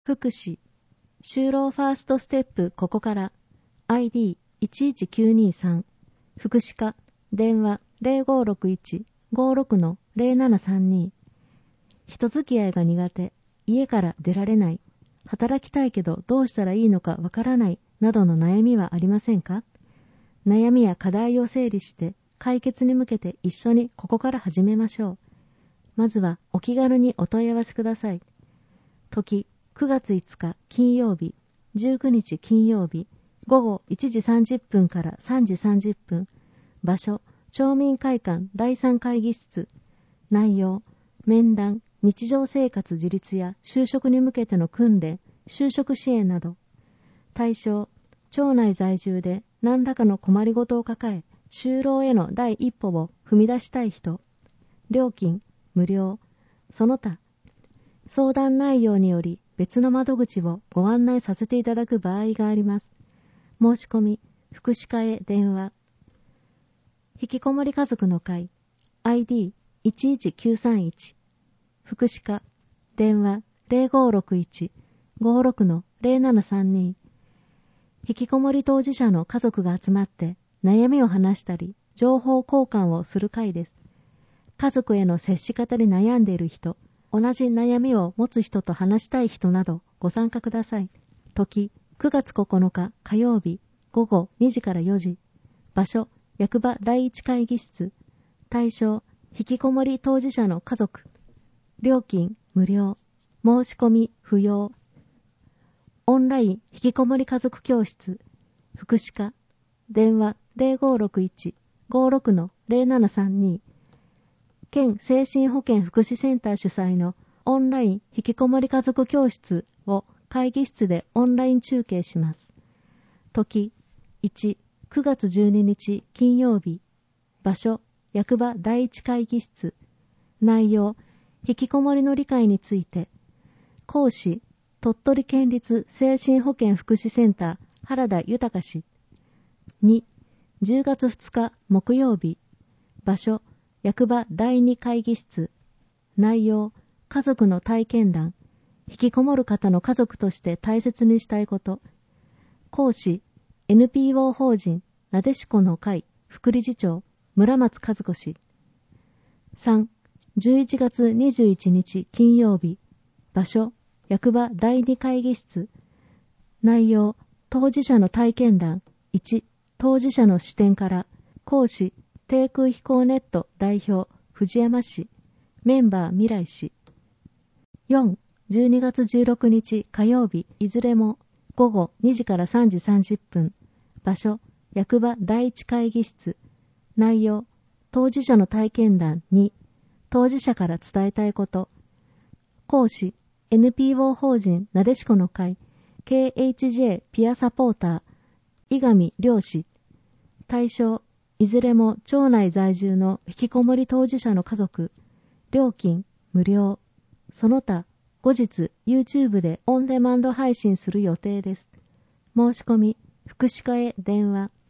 福祉就労ファーストステップここから ID11923 福祉課電話 0561-56-0732 人付き合いが苦手、家から出られない、働きたいけどどうしたらいいのかわからないなどの悩みはありませんか？悩みや課題を整理して解決に向けて一緒にここから始めましょう。まずはお気軽にお問い合わせください。時9月5日金曜日、19日金曜日、午後1時30分から3時30分。場所、町民会館第3会議室。内容、面談、日常生活自立や就職に向けての訓練、就職支援など。対象、町内在住で何らかの困りごとを抱え、就労への第一歩を踏み出したい人。料金、無料。その他、相談内容により別の窓口をご案内させていただく場合があります。申し込み、福祉課へ電話。引きこもり家族の会 ID11931 福祉課電話 0561-56-0732 引きこもり当事者の家族が集まって悩みを話したり情報交換をする会です。家族への接し方に悩んでいる人、同じ悩みを持つ人と話したい人などご参加ください。時9月9日火曜日午後2時から4時。場所役場第一会議室。対象引きこもり当事者の家族。料金無料。申し込み不要。オンライン引きこもり家族教室。福祉課電話 0561-56-0732 県精神保健福祉センター主催のオンライン引きこもり家族教室を会議室でオンライン中継します。時1、9月12日金曜日。場所、役場第一会議室。内容、引きこもりの理解について。講師、鳥取県立精神保健福祉センター原田豊氏。2、10月2日木曜日。場所、役場第二会議室。内容、家族の体験談。引きこもる方の家族として大切にしたいこと。講師、NPO 法人なでしこの会副理事長村松和子氏。3、11月21日金曜日。場所、役場第二会議室。内容、当事者の体験談。1、当事者の視点から。講師、低空飛行ネット代表藤山氏。メンバー未来氏。4、12月16日火曜日いずれも午後2時から3時30分。場所、役場第一会議室。内容、当事者の体験談。2、当事者から伝えたいこと。講師、NPO 法人なでしこの会 KHJ ピアサポーター伊上良氏。対象、いずれも町内在住の引きこもり当事者の家族。料金無料。その他、後日 YouTube でオンデマンド配信する予定です。申し込み、福祉課へ電話。